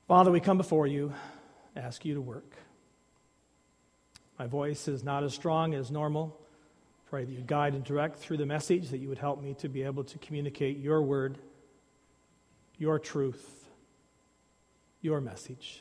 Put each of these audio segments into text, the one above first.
Father, we come before you, ask you to work. My voice is not as strong as normal. Pray that you guide and direct through the message, that you would help me to be able to communicate your word, your truth, your message.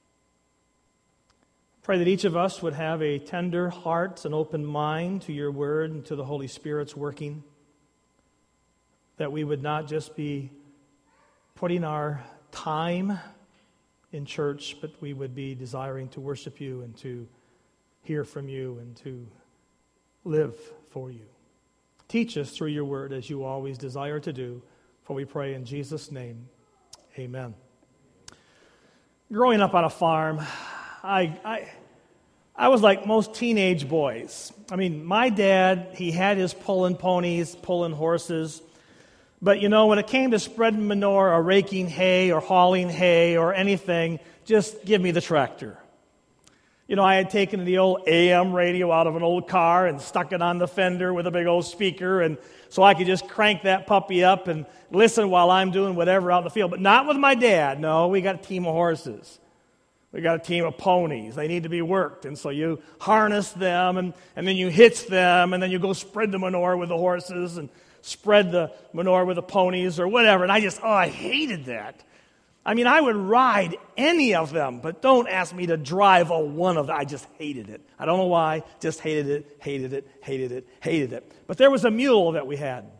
Pray that each of us would have a tender heart, an open mind to your word and to the Holy Spirit's working, that we would not just be putting our time in church, but we would be desiring to worship you and to hear from you and to live for you. Teach us through your word as you always desire to do, for we pray in Jesus' name, amen. Growing up on a farm, I was like most teenage boys. I mean, my dad, he had his pulling ponies, pulling horses. But, when it came to spreading manure or raking hay or hauling hay or anything, just give me the tractor. I had taken the old AM radio out of an old car and stuck it on the fender with a big old speaker, and so I could just crank that puppy up and listen while I'm doing whatever out in the field. But not with my dad. No, we got a team of horses. We got a team of ponies. They need to be worked. And so you harness them, and then you hitch them, and then you go spread the manure with the horses and spread the manure with the ponies or whatever. And I hated that. I mean, I would ride any of them, but don't ask me to drive one of them. I just hated it. I don't know why. Just hated it. But there was a mule that we had.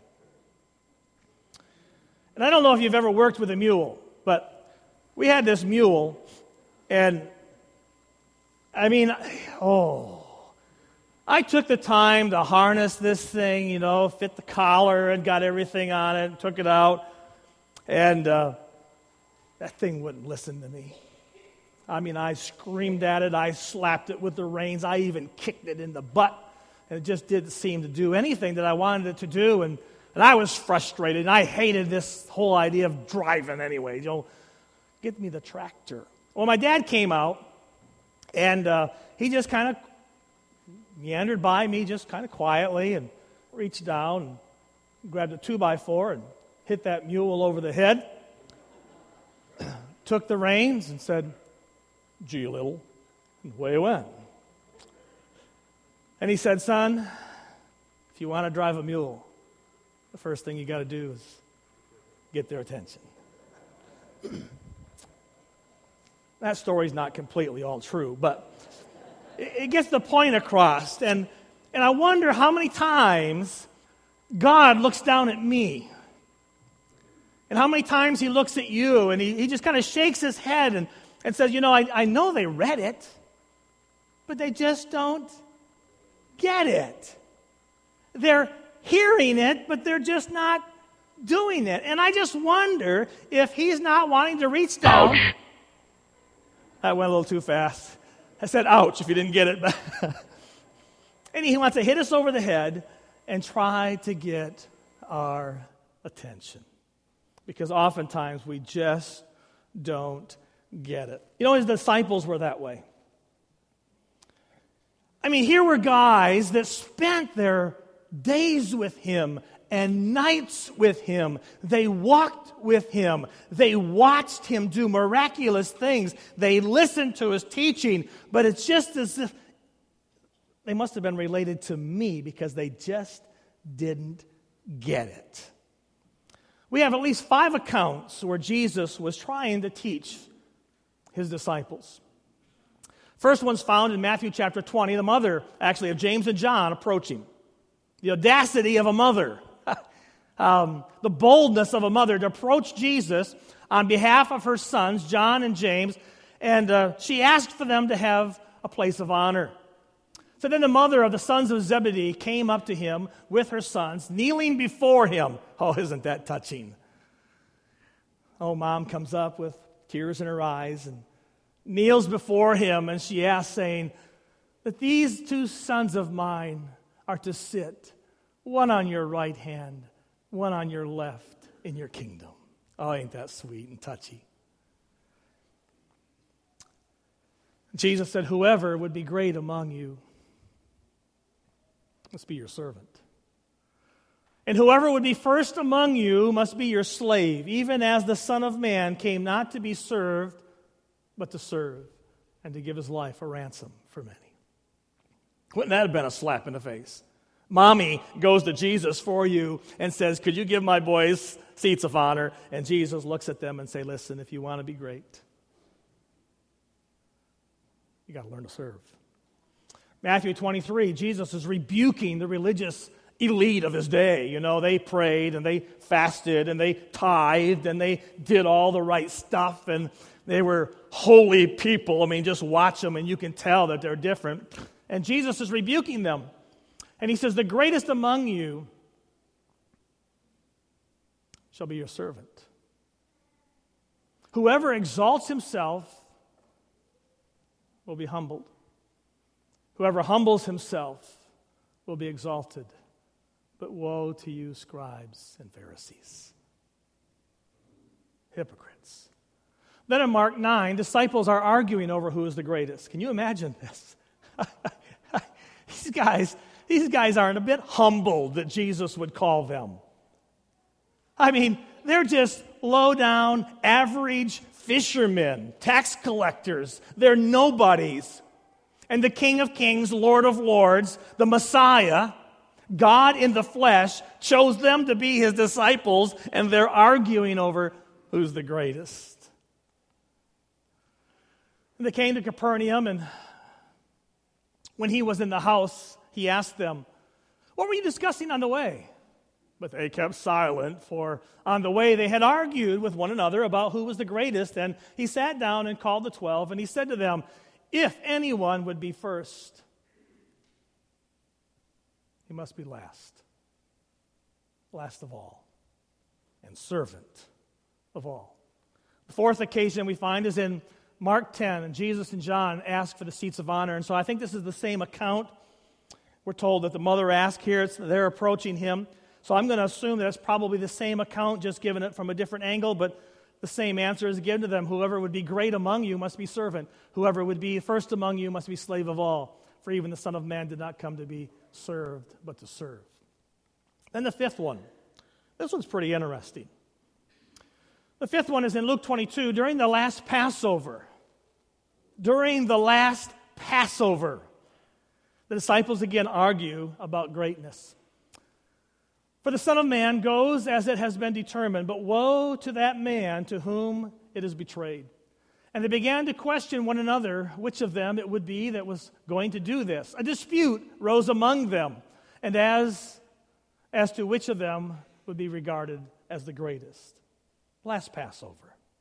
And I don't know if you've ever worked with a mule, but we had this mule, and I took the time to harness this thing, fit the collar and got everything on it, and took it out, and that thing wouldn't listen to me. I screamed at it, I slapped it with the reins, I even kicked it in the butt, and it just didn't seem to do anything that I wanted it to do, and I was frustrated, and I hated this whole idea of driving anyway. Get me the tractor. Well, my dad came out, and he just kind of meandered by me just kind of quietly and reached down and grabbed a 2x4 and hit that mule over the head, took the reins and said, "Gee, little," and away it went. And he said, "Son, if you want to drive a mule, the first thing you got to do is get their attention." That story's not completely all true, but it gets the point across. And I wonder how many times God looks down at me. And how many times he looks at you and he just kind of shakes his head and says, I know they read it, but they just don't get it. They're hearing it, but they're just not doing it. And I just wonder if he's not wanting to reach down. Ouch. That went a little too fast. I said, ouch, if you didn't get it. And he wants to hit us over the head and try to get our attention. Because oftentimes we just don't get it. His disciples were that way. Here were guys that spent their days with him and nights with him. They walked with him. They watched him do miraculous things. They listened to his teaching. But it's just as if they must have been related to me because they just didn't get it. We have at least 5 accounts where Jesus was trying to teach his disciples. First one's found in Matthew chapter 20. The mother, actually, of James and John approach him. The audacity of a mother. The boldness of a mother to approach Jesus on behalf of her sons, John and James, and she asked for them to have a place of honor. So then the mother of the sons of Zebedee came up to him with her sons, kneeling before him. Oh, isn't that touching? Oh, mom comes up with tears in her eyes and kneels before him, and she asks, saying, that these 2 sons of mine are to sit, one on your right hand, one on your left in your kingdom. Oh, ain't that sweet and touchy? Jesus said, whoever would be great among you must be your servant. And whoever would be first among you must be your slave, even as the Son of Man came not to be served, but to serve and to give his life a ransom for many. Wouldn't that have been a slap in the face? Mommy goes to Jesus for you and says, could you give my boys seats of honor? And Jesus looks at them and say, listen, if you want to be great, you got to learn to serve. Matthew 23, Jesus is rebuking the religious elite of his day. You know, they prayed and they fasted and they tithed and they did all the right stuff and they were holy people. I mean, just watch them and you can tell that they're different. And Jesus is rebuking them. And he says, the greatest among you shall be your servant. Whoever exalts himself will be humbled. Whoever humbles himself will be exalted. But woe to you, scribes and Pharisees, hypocrites. Then in Mark 9, disciples are arguing over who is the greatest. Can you imagine this? These guys aren't a bit humbled that Jesus would call them. I mean, they're just low-down, average fishermen, tax collectors. They're nobodies. And the King of Kings, Lord of Lords, the Messiah, God in the flesh, chose them to be his disciples, and they're arguing over who's the greatest. And they came to Capernaum, and when he was in the house, he asked them, what were you discussing on the way? But they kept silent, for on the way they had argued with one another about who was the greatest. And he sat down and called the 12, and he said to them, if anyone would be first, he must be last of all, and servant of all. The fourth occasion we find is in Mark 10, and Jesus and John ask for the seats of honor. And so I think this is the same account. We're told that the mother asked here, they're approaching him. So I'm going to assume that it's probably the same account, just given it from a different angle, but the same answer is given to them. Whoever would be great among you must be servant. Whoever would be first among you must be slave of all. For even the Son of Man did not come to be served, but to serve. Then the fifth one. This one's pretty interesting. The fifth one is in Luke 22, during the last Passover. During the last Passover, the disciples again argue about greatness. For the Son of Man goes as it has been determined, but woe to that man to whom it is betrayed. And they began to question one another which of them it would be that was going to do this. A dispute rose among them, and as to which of them would be regarded as the greatest. Last Passover.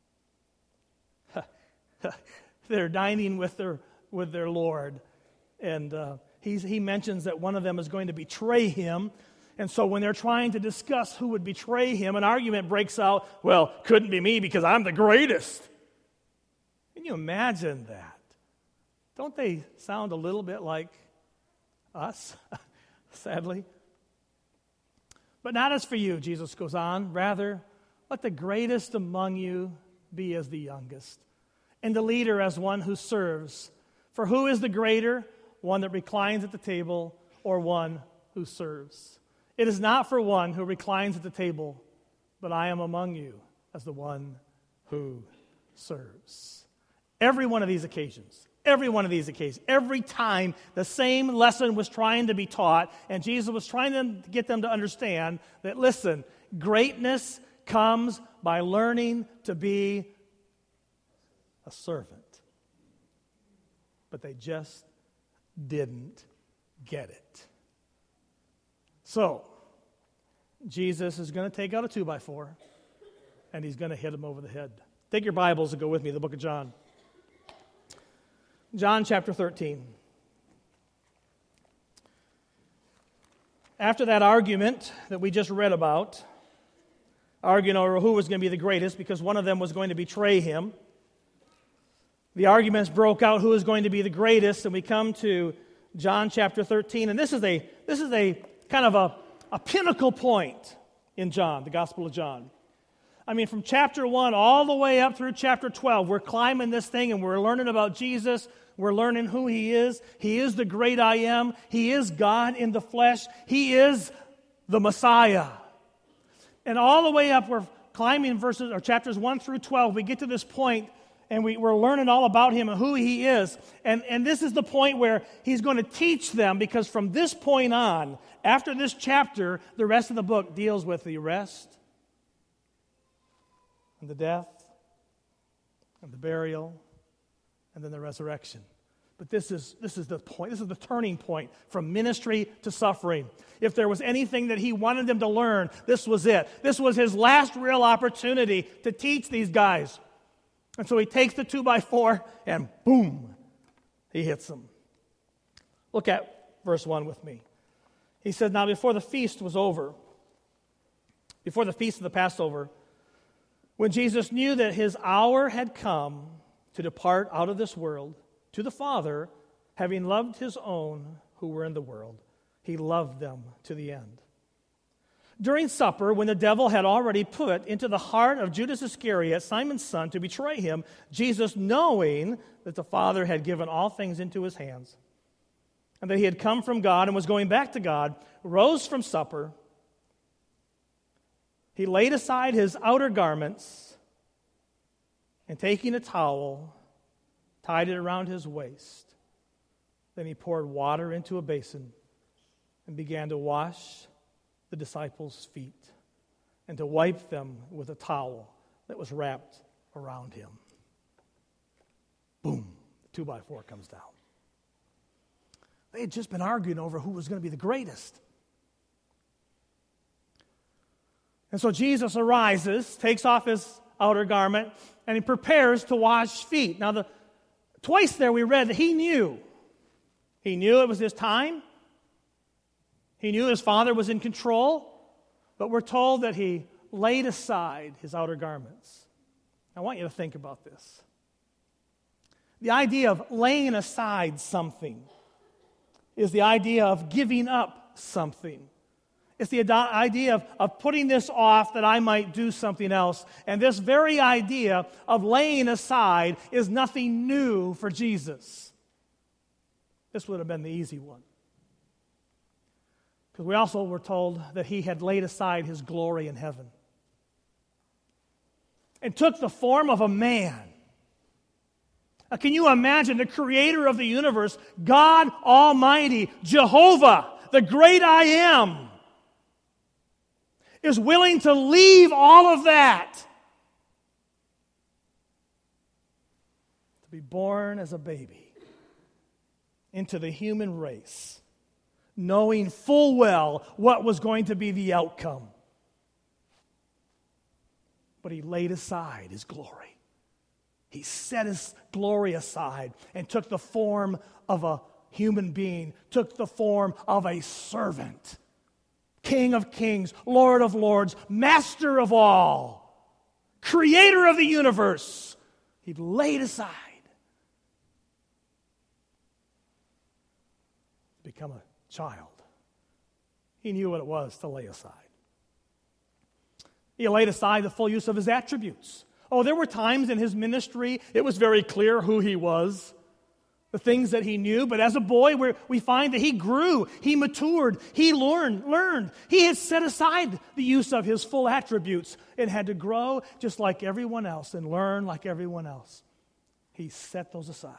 They're dining with their Lord, and he mentions that one of them is going to betray him. And so when they're trying to discuss who would betray him, an argument breaks out, well, couldn't be me because I'm the greatest. Can you imagine that? Don't they sound a little bit like us, sadly? But not as for you, Jesus goes on. Rather, let the greatest among you be as the youngest, and the leader as one who serves. For who is the greater, one that reclines at the table or one who serves? It is not for one who reclines at the table, but I am among you as the one who serves. Every one of these occasions, every time the same lesson was trying to be taught, and Jesus was trying to get them to understand that, listen, greatness comes by learning to be a servant. But they just didn't get it. So, Jesus is going to take out a 2x4, and he's going to hit him over the head. Take your Bibles and go with me to the book of John. John chapter 13. After that argument that we just read about, arguing over who was going to be the greatest because one of them was going to betray him, the arguments broke out who is going to be the greatest, and we come to John chapter 13, and this is a kind of a pinnacle point in John, the Gospel of John. I mean, from chapter 1 all the way up through chapter 12, we're climbing this thing and we're learning about Jesus. We're learning who he is. He is the great I am. He is God in the flesh. He is the Messiah. And all the way up, we're climbing chapters 1 through 12. We get to this point, and we're learning all about him and who he is. And this is the point where he's going to teach them, because from this point on, after this chapter, the rest of the book deals with the arrest and the death and the burial and then the resurrection. But this is the point. This is the turning point from ministry to suffering. If there was anything that he wanted them to learn, this was it. This was his last real opportunity to teach these guys. And so he takes the 2x4 and boom, he hits them. Look at verse 1 with me. He said, now before the feast was over, before the feast of the Passover, when Jesus knew that his hour had come to depart out of this world to the Father, having loved his own who were in the world, he loved them to the end. During supper, when the devil had already put into the heart of Judas Iscariot, Simon's son, to betray him, Jesus, knowing that the Father had given all things into his hands, and that he had come from God and was going back to God, rose from supper. He laid aside his outer garments, and taking a towel, tied it around his waist. Then he poured water into a basin and began to wash the disciples' feet and to wipe them with a towel that was wrapped around him. Boom, the 2x4 comes down. They had just been arguing over who was going to be the greatest. And so Jesus arises, takes off his outer garment, and he prepares to wash feet. Now, twice there we read that he knew. He knew it was his time. He knew his Father was in control. But we're told that he laid aside his outer garments. I want you to think about this. The idea of laying aside something is the idea of giving up something. It's the idea of putting this off that I might do something else. And this very idea of laying aside is nothing new for Jesus. This would have been the easy one. Because we also were told that he had laid aside his glory in heaven and took the form of a man. Now, can you imagine the creator of the universe, God Almighty, Jehovah, the great I am, is willing to leave all of that to be born as a baby into the human race, knowing full well what was going to be the outcome. But he laid aside his glory. He set his glory aside and took the form of a human being, took the form of a servant. King of kings, Lord of lords, master of all, creator of the universe. He laid aside to become a child. He knew what it was to lay aside. He laid aside the full use of his attributes. Oh, there were times in his ministry it was very clear who he was, the things that he knew. But as a boy, we find that he grew, he matured, he learned. He had set aside the use of his full attributes and had to grow just like everyone else and learn like everyone else. He set those aside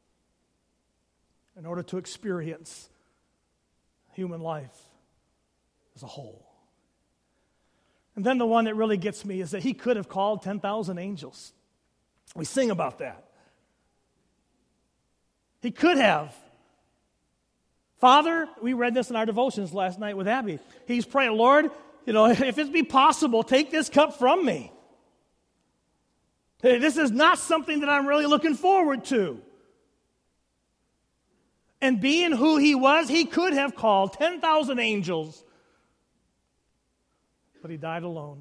in order to experience human life as a whole. And then the one that really gets me is that he could have called 10,000 angels. We sing about that. He could have. Father, we read this in our devotions last night with Abby. He's praying, Lord, if it be possible, take this cup from me. This is not something that I'm really looking forward to. And being who he was, he could have called 10,000 angels. But he died alone.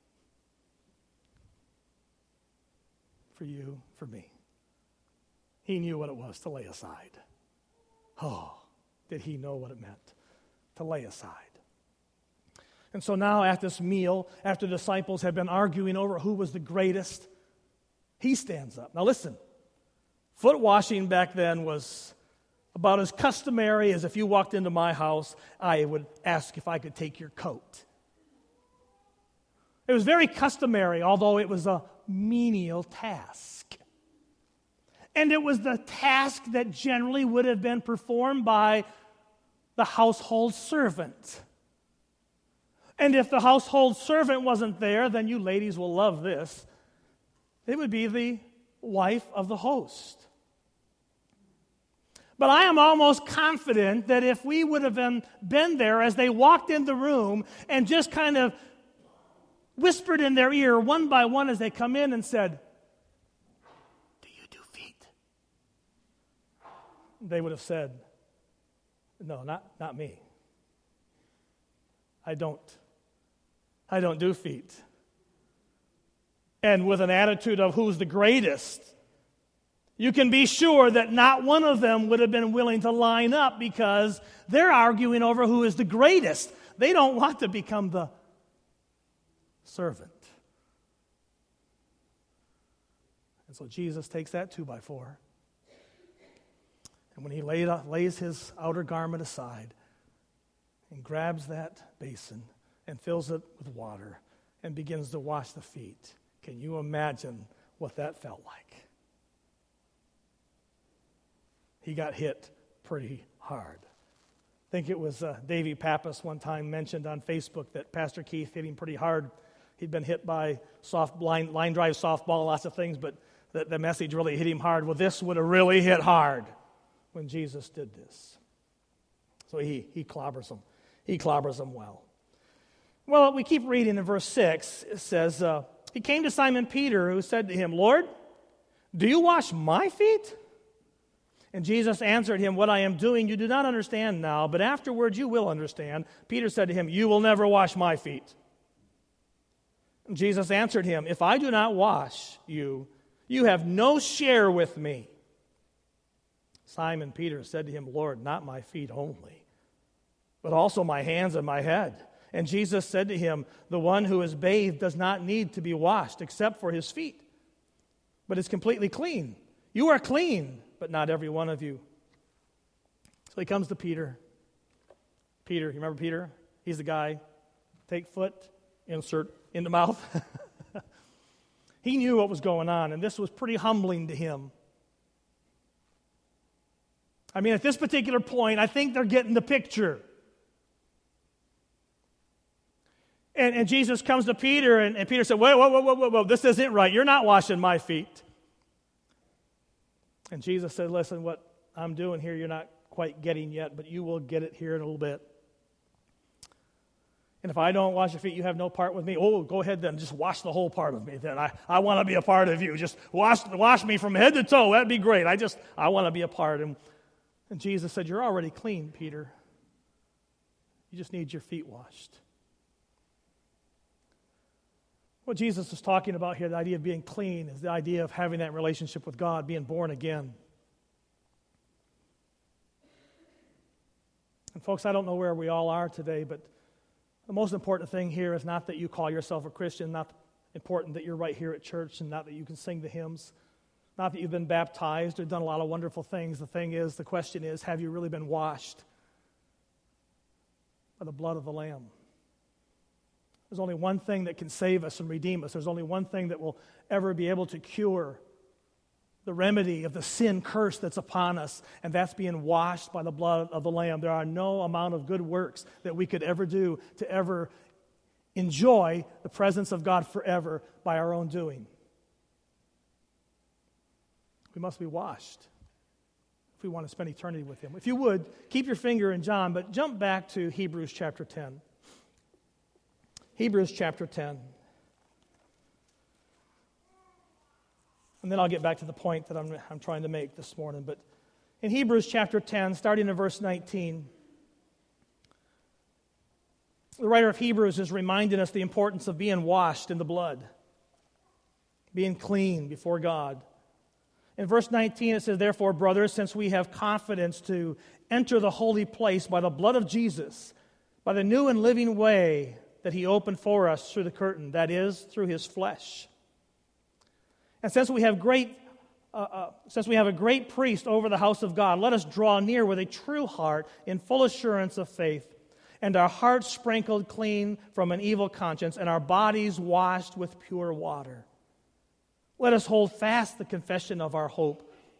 For you, for me. He knew what it was to lay aside. Oh, did he know what it meant to lay aside? And so now at this meal, after the disciples had been arguing over who was the greatest, he stands up. Now listen, foot washing back then was about as customary as if you walked into my house, I would ask if I could take your coat. It was very customary, although it was a menial task. And it was the task that generally would have been performed by the household servant. And if the household servant wasn't there, then you ladies will love this. It would be the wife of the host. But I am almost confident that if we would have been there as they walked in the room and just kind of whispered in their ear one by one as they come in and said, "Do you do feet?" They would have said, "No, not me. I don't do feet." And with an attitude of who's the greatest, you can be sure that not one of them would have been willing to line up because they're arguing over who is the greatest. They don't want to become the servant. And so Jesus takes that 2x4. And when he lays his outer garment aside and grabs that basin and fills it with water and begins to wash the feet, can you imagine what that felt like? He got hit pretty hard. I think it was Davy Pappas one time mentioned on Facebook that Pastor Keith hit him pretty hard. He'd been hit by line drive softball, lots of things, but the message really hit him hard. Well, this would have really hit hard when Jesus did this. So he clobbers them. He clobbers them well. Well, we keep reading in verse 6. It says, he came to Simon Peter, who said to him, "Lord, do you wash my feet?" And Jesus answered him, "What I am doing you do not understand now, but afterwards you will understand." Peter said to him, "You will never wash my feet." And Jesus answered him, "If I do not wash you, you have no share with me." Simon Peter said to him, "Lord, not my feet only, but also my hands and my head." And Jesus said to him, "The one who is bathed does not need to be washed except for his feet, but is completely clean. You are clean, but not every one of you." So he comes to Peter. Peter, you remember Peter? He's the guy, take foot, insert in the mouth. He knew what was going on, and this was pretty humbling to him. I mean, at this particular point, I think they're getting the picture. And Jesus comes to Peter, and Peter said, whoa, this isn't right. You're not washing my feet. And Jesus said, "Listen, what I'm doing here, you're not quite getting yet, but you will get it here in a little bit. And if I don't wash your feet, you have no part with me." "Oh, go ahead then, just wash the whole part of me then. I want to be a part of you. Just wash me from head to toe. That'd be great. I want to be a part." And Jesus said, "You're already clean, Peter. You just need your feet washed." What Jesus is talking about here, the idea of being clean, is the idea of having that relationship with God, being born again. And folks, I don't know where we all are today, but the most important thing here is not that you call yourself a Christian, not important that you're right here at church, and not that you can sing the hymns, not that you've been baptized or done a lot of wonderful things. The question is, have you really been washed by the blood of the Lamb? There's only one thing that can save us and redeem us. There's only one thing that will ever be able to cure the remedy of the sin curse that's upon us, and that's being washed by the blood of the Lamb. There are no amount of good works that we could ever do to ever enjoy the presence of God forever by our own doing. We must be washed if we want to spend eternity with Him. If you would, keep your finger in John, but jump back to Hebrews chapter 10. Hebrews chapter 10. And then I'll get back to the point that I'm trying to make this morning. But in Hebrews chapter 10, starting in verse 19, the writer of Hebrews is reminding us the importance of being washed in the blood, being clean before God. In verse 19 it says, "Therefore, brothers, since we have confidence to enter the holy place by the blood of Jesus, by the new and living way that He opened for us through the curtain, that is, through His flesh. And since we have a great priest over the house of God, let us draw near with a true heart in full assurance of faith, and our hearts sprinkled clean from an evil conscience, and our bodies washed with pure water. Let us hold fast the confession of our hope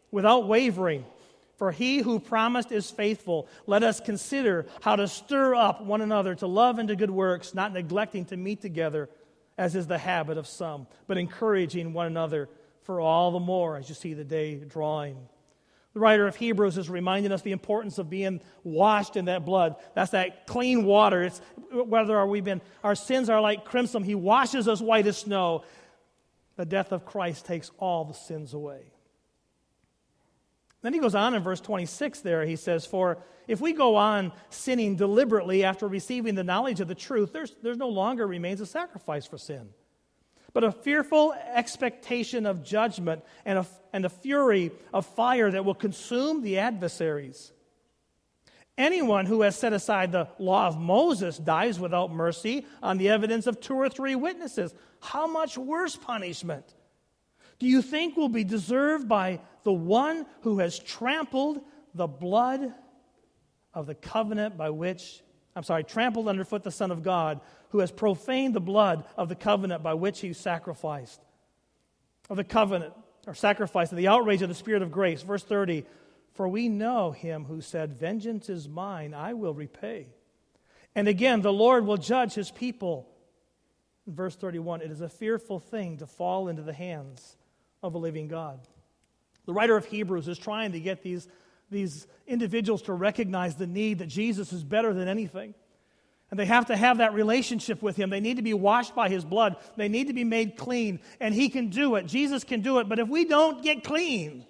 without wavering. For he who promised is faithful. Let us consider how to stir up one another to love and to good works, not neglecting to meet together, as is the habit of some, but encouraging one another, for all the more as you see the day drawing. The writer of Hebrews is reminding us the importance of being washed in that blood. That's that clean water. It's whether our sins are like crimson, he washes us white as snow. The death of Christ takes all the sins away. Then he goes on in verse 26 there, he says, for if we go on sinning deliberately after receiving the knowledge of the truth, there's no longer remains a sacrifice for sin, but a fearful expectation of judgment and a fury of fire that will consume the adversaries. Anyone who has set aside the law of Moses dies without mercy on the evidence of 2 or 3 witnesses. How much worse punishment do you think will be deserved by the one who has trampled the blood of the covenant trampled underfoot the Son of God, who has profaned the blood of the covenant by which he sacrificed, of the covenant, or sacrifice, of the outrage of the Spirit of grace. Verse 30, for we know him who said, vengeance is mine, I will repay. And again, the Lord will judge his people. In verse 31, it is a fearful thing to fall into the hands of a living God. The writer of Hebrews is trying to get these individuals to recognize the need that Jesus is better than anything. And they have to have that relationship with him. They need to be washed by his blood. They need to be made clean. And he can do it. Jesus can do it. But if we don't get clean,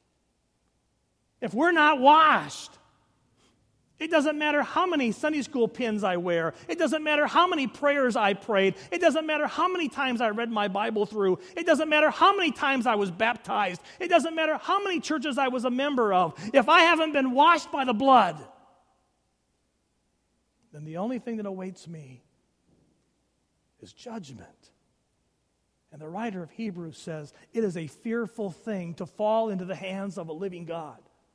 if we're not washed, it doesn't matter how many Sunday school pins I wear. It doesn't matter how many prayers I prayed. It doesn't matter how many times I read my Bible through. It doesn't matter how many times I was baptized. It doesn't matter how many churches I was a member of. If I haven't been washed by the blood, then the only thing that awaits me is judgment. And the writer of Hebrews says, it is a fearful thing to fall into the hands of a living God.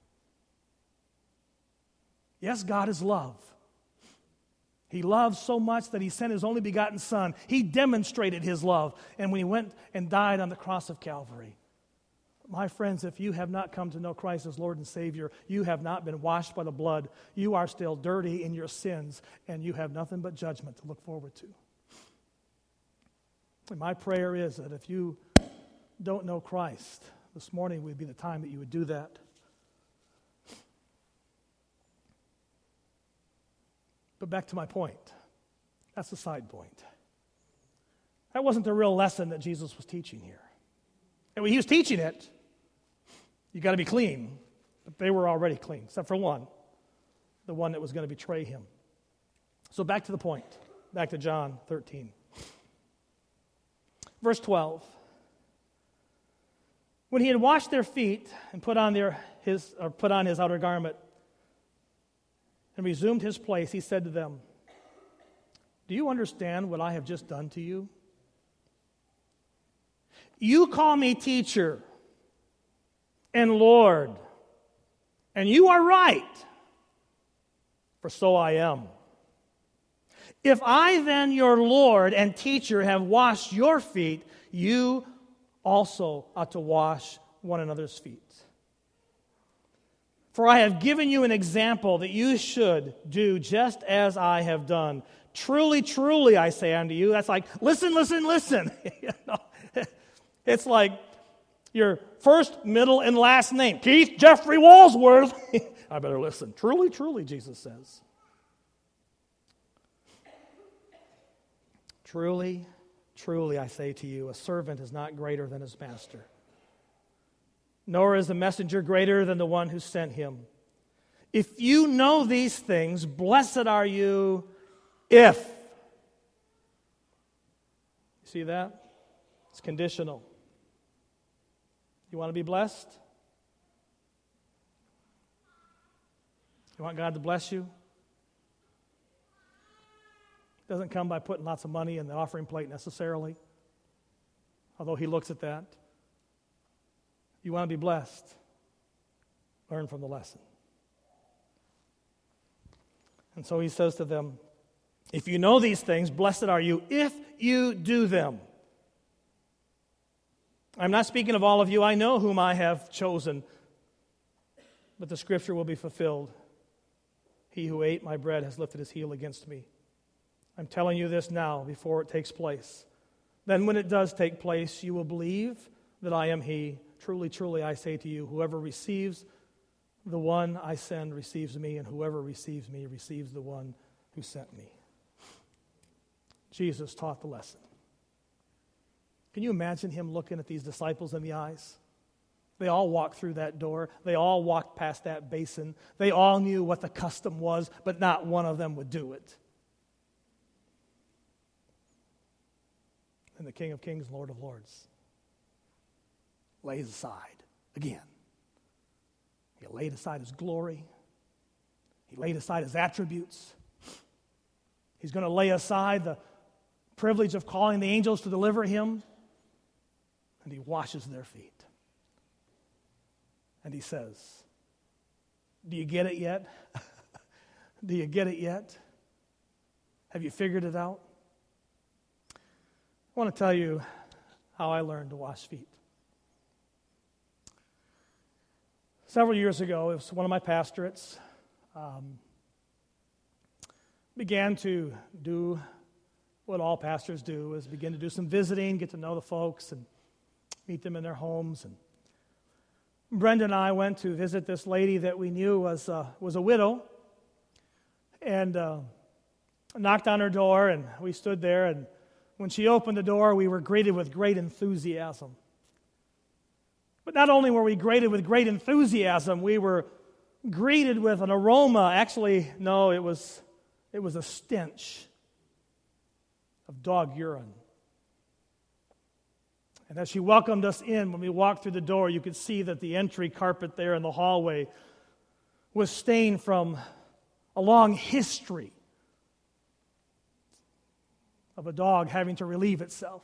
Yes, God is love. He loves so much that he sent his only begotten Son. He demonstrated his love. And when he went and died on the cross of Calvary, my friends, if you have not come to know Christ as Lord and Savior, you have not been washed by the blood. You are still dirty in your sins, and you have nothing but judgment to look forward to. And my prayer is that if you don't know Christ, this morning would be the time that you would do that. But back to my point. That's the side point. That wasn't the real lesson that Jesus was teaching here. And when he was teaching it, you got to be clean. But they were already clean, except for one, the one that was going to betray him. So back to the point. Back to John 13. Verse 12. When he had washed their feet and put on his outer garment and resumed his place, he said to them, do you understand what I have just done to you? You call me teacher and Lord, and you are right, for so I am. If I then, your Lord and teacher, have washed your feet, you also ought to wash one another's feet. For I have given you an example that you should do just as I have done. Truly, truly, I say unto you. That's like, listen. You know? It's like your first, middle, and last name. Keith Jeffrey Walsworth. I better listen. Truly, truly, Jesus says. Truly, truly, I say to you, a servant is not greater than his master, nor is the messenger greater than the one who sent him. If you know these things, blessed are you if. You see that? It's conditional. You want to be blessed? You want God to bless you? It doesn't come by putting lots of money in the offering plate necessarily, although he looks at that. You want to be blessed? Learn from the lesson. And so he says to them, if you know these things, blessed are you if you do them. I'm not speaking of all of you. I know whom I have chosen. but the scripture will be fulfilled. He who ate my bread has lifted his heel against me. I'm telling you this now before it takes place. Then when it does take place, you will believe that I am he. Truly, truly, I say to you, whoever receives the one I send receives me, and whoever receives me receives the one who sent me. Jesus taught the lesson. Can you imagine him looking at these disciples in the eyes? They all walked through that door. They all walked past that basin. They all knew what the custom was, but not one of them would do it. And the King of Kings, Lord of Lords, lays aside again. He laid aside his glory. He laid aside his attributes. He's going to lay aside the privilege of calling the angels to deliver him. And he washes their feet. And he says, do you get it yet? Do you get it yet? Have you figured it out? I want to tell you how I learned to wash feet. Several years ago, it was one of my pastorates. Began to do what all pastors do, is begin to do some visiting, get to know the folks, and meet them in their homes. And Brenda and I went to visit this lady that we knew was a widow, and knocked on her door, and we stood there, and when she opened the door, we were greeted with great enthusiasm. But not only were we greeted with great enthusiasm, we were greeted with an aroma. Actually, no, it was a stench of dog urine. And as she welcomed us in, when we walked through the door, you could see that the entry carpet there in the hallway was stained from a long history of a dog having to relieve itself.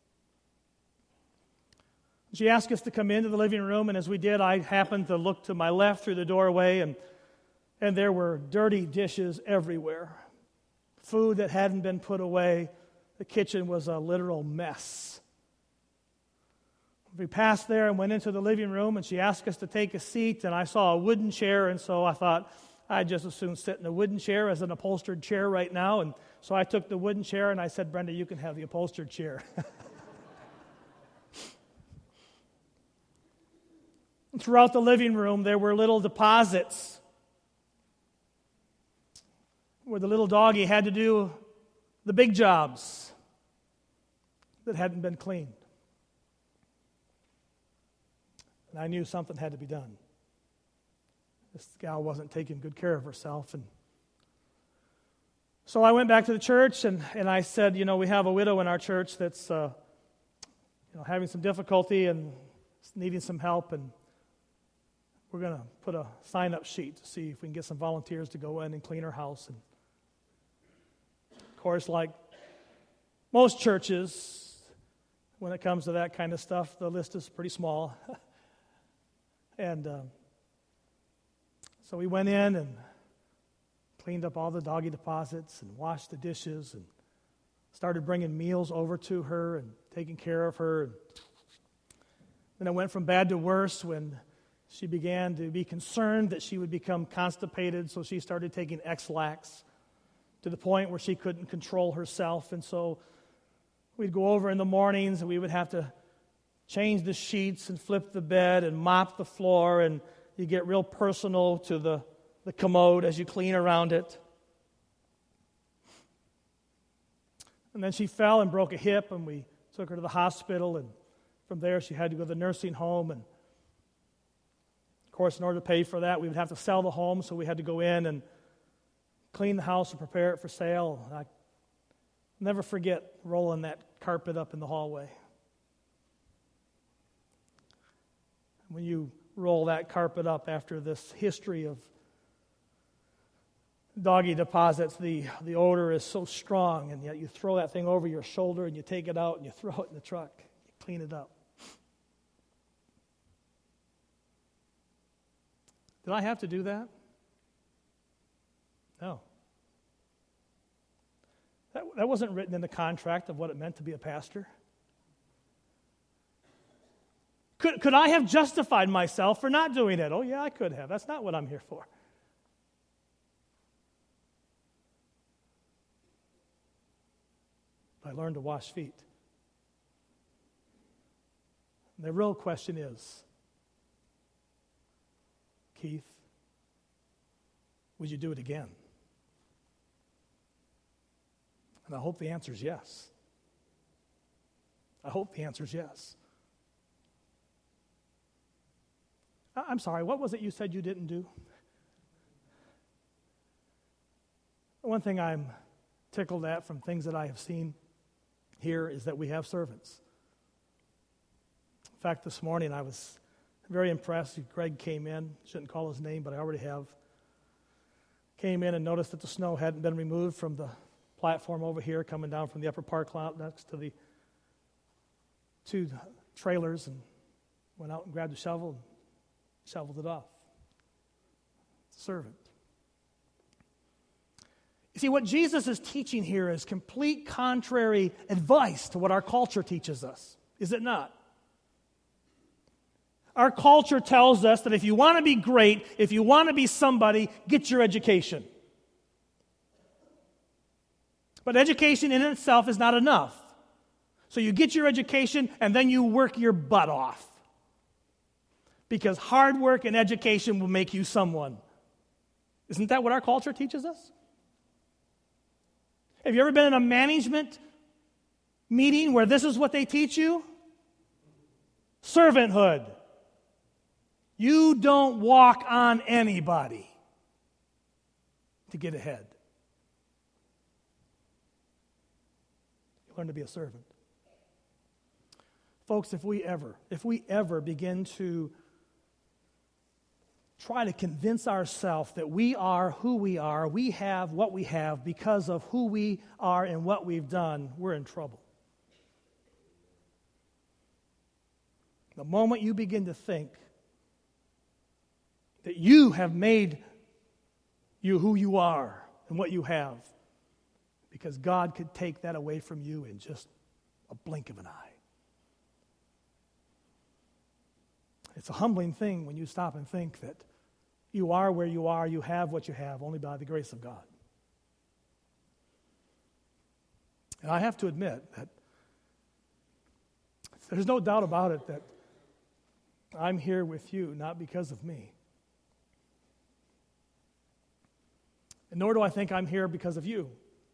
She asked us to come into the living room, and as we did, I happened to look to my left through the doorway, and there were dirty dishes everywhere. Food that hadn't been put away. The kitchen was a literal mess. We passed there and went into the living room, and she asked us to take a seat, and I saw a wooden chair, and so I thought I'd just as soon sit in a wooden chair as an upholstered chair right now, and so I took the wooden chair, and I said, Brenda, you can have the upholstered chair. Throughout the living room, there were little deposits where the little doggy had to do the big jobs that hadn't been cleaned. And I knew something had to be done. This gal wasn't taking good care of herself. And so I went back to the church, and I said, we have a widow in our church that's having some difficulty and needing some help, and we're going to put a sign-up sheet to see if we can get some volunteers to go in and clean her house. And of course, like most churches, when it comes to that kind of stuff, the list is pretty small. And so we went in and cleaned up all the doggy deposits and washed the dishes and started bringing meals over to her and taking care of her. And then it went from bad to worse when she began to be concerned that she would become constipated, so she started taking X-Lax to the point where she couldn't control herself. And so we'd go over in the mornings, and we would have to change the sheets and flip the bed and mop the floor, and you get real personal to the commode as you clean around it. And then she fell and broke a hip, and we took her to the hospital, and from there she had to go to the nursing home. And of course, in order to pay for that, we would have to sell the home, so we had to go in and clean the house and prepare it for sale. I never forget rolling that carpet up in the hallway. When you roll that carpet up after this history of doggy deposits, the odor is so strong, and yet you throw that thing over your shoulder and you take it out and you throw it in the truck. You clean it up. Did I have to do that? No. That wasn't written in the contract of what it meant to be a pastor. Could Could I have justified myself for not doing it? Oh, yeah, I could have. That's not what I'm here for. I learned to wash feet. The real question is, Keith, would you do it again? And I hope the answer is yes. I hope the answer is yes. I'm sorry, what was it you said you didn't do? One thing I'm tickled at from things that I have seen here is that we have servants. In fact, this morning I was very impressed. Greg came in, shouldn't call his name, but I already have. Came in and noticed that the snow hadn't been removed from the platform over here, coming down from the upper park lot next to the two trailers, and went out and grabbed a shovel and shoveled it off. It's a servant. You see, what Jesus is teaching here is complete contrary advice to what our culture teaches us, is it not? Our culture tells us that if you want to be great, if you want to be somebody, get your education. But education in itself is not enough. So you get your education and then you work your butt off. Because hard work and education will make you someone. Isn't that what our culture teaches us? Have you ever been in a management meeting where this is what they teach you? Servanthood. You don't walk on anybody to get ahead. You learn to be a servant. Folks, if we ever begin to try to convince ourselves that we are who we have what we have because of who we are and what we've done, we're in trouble. The moment you begin to think that you have made you who you are and what you have, because God could take that away from you in just a blink of an eye. It's a humbling thing when you stop and think that you are where you are, you have what you have, only by the grace of God. And I have to admit that there's no doubt about it that I'm here with you not because of me. And nor do I think I'm here because of you.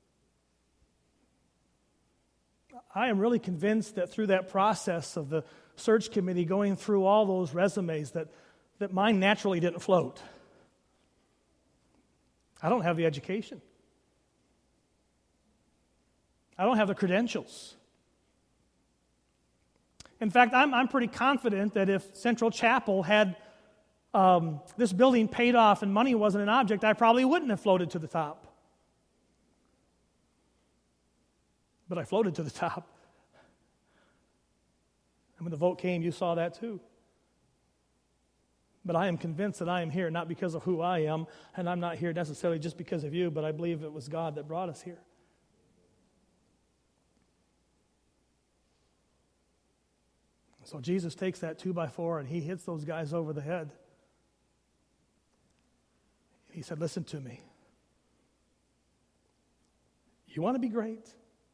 I am really convinced that through that process of the search committee going through all those resumes that mine naturally didn't float. I don't have the education. I don't have the credentials. In fact, I'm pretty confident that if Central Chapel had this building paid off and money wasn't an object, I probably wouldn't have floated to the top. But I floated to the top. And when the vote came, you saw that too. But I am convinced that I am here not because of who I am, and I'm not here necessarily just because of you, but I believe it was God that brought us here. So Jesus takes that 2x4 and he hits those guys over the head. He said, listen to me. You want to be great?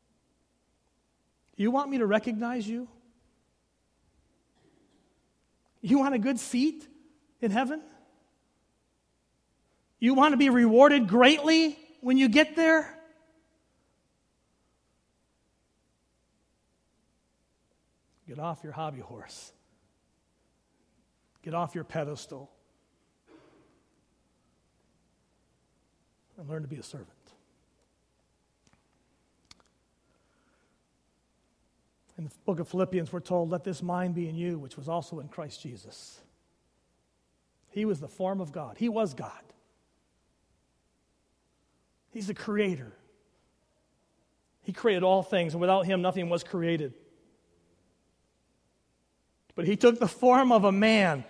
You want me to recognize you? You want a good seat in heaven? You want to be rewarded greatly when you get there? Get off your hobby horse. Get off your pedestal. And learn to be a servant. In the book of Philippians, we're told, let this mind be in you, which was also in Christ Jesus. He was the form of God. He was God. He's the creator. He created all things, and without him, nothing was created. But he took the form of a man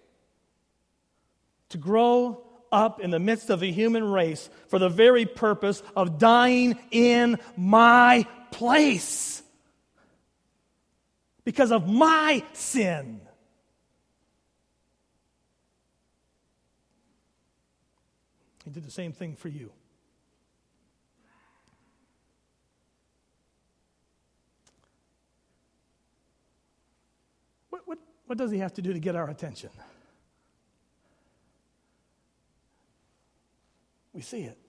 to grow up in the midst of the human race for the very purpose of dying in my place. Because of my sin. He did the same thing for you. What does he have to do to get our attention? We see it.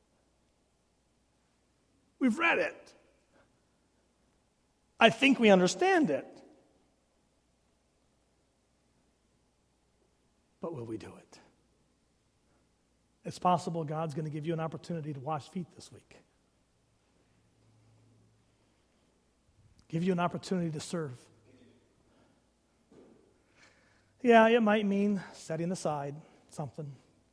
We've read it. I think we understand it. But will we do it? It's possible God's going to give you an opportunity to wash feet this week. Give you an opportunity to serve. Yeah, it might mean setting aside something.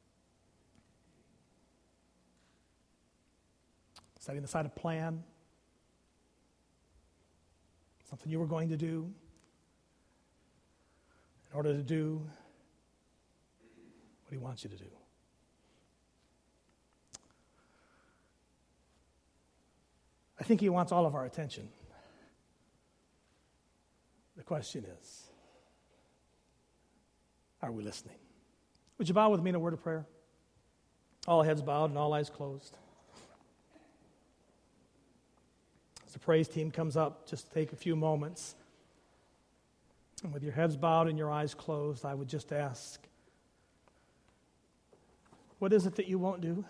Setting aside a plan. Something you were going to do in order to do what he wants you to do. I think he wants all of our attention. The question is, are we listening? Would you bow with me in a word of prayer? All heads bowed and all eyes closed. As the praise team comes up, just take a few moments. And with your heads bowed and your eyes closed, I would just ask, what is it that you won't do?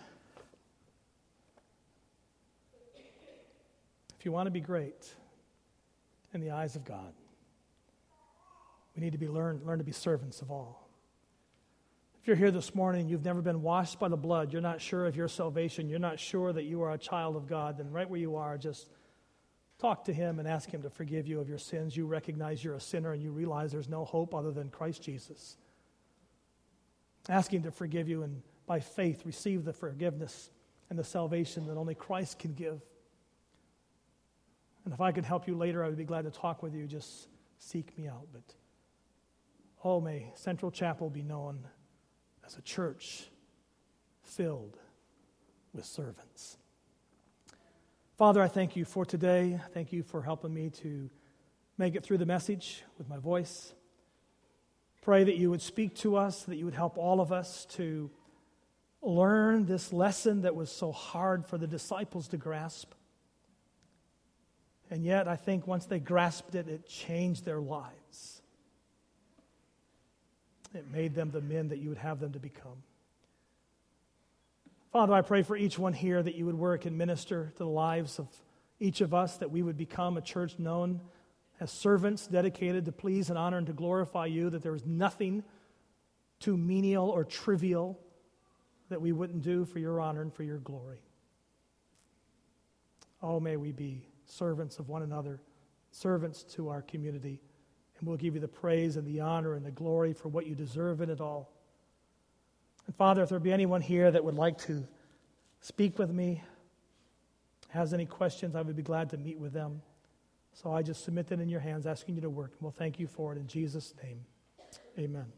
If you want to be great in the eyes of God, we need to learn to be servants of all. If you're here this morning, you've never been washed by the blood, you're not sure of your salvation, you're not sure that you are a child of God, then right where you are, just talk to him and ask him to forgive you of your sins. You recognize you're a sinner and you realize there's no hope other than Christ Jesus. Ask him to forgive you and by faith receive the forgiveness and the salvation that only Christ can give. And if I could help you later, I would be glad to talk with you. Just seek me out. But oh, may Central Chapel be known as a church filled with servants. Father, I thank you for today. Thank you for helping me to make it through the message with my voice. Pray that you would speak to us, that you would help all of us to learn this lesson that was so hard for the disciples to grasp. And yet, I think once they grasped it, it changed their lives. It made them the men that you would have them to become. Father, I pray for each one here that you would work and minister to the lives of each of us, that we would become a church known as servants dedicated to please and honor and to glorify you, that there is nothing too menial or trivial that we wouldn't do for your honor and for your glory. Oh, may we be servants of one another, servants to our community, and we'll give you the praise and the honor and the glory for what you deserve in it all. And Father, if there be anyone here that would like to speak with me, has any questions, I would be glad to meet with them. So I just submit that in your hands, asking you to work. And we'll thank you for it in Jesus' name. Amen.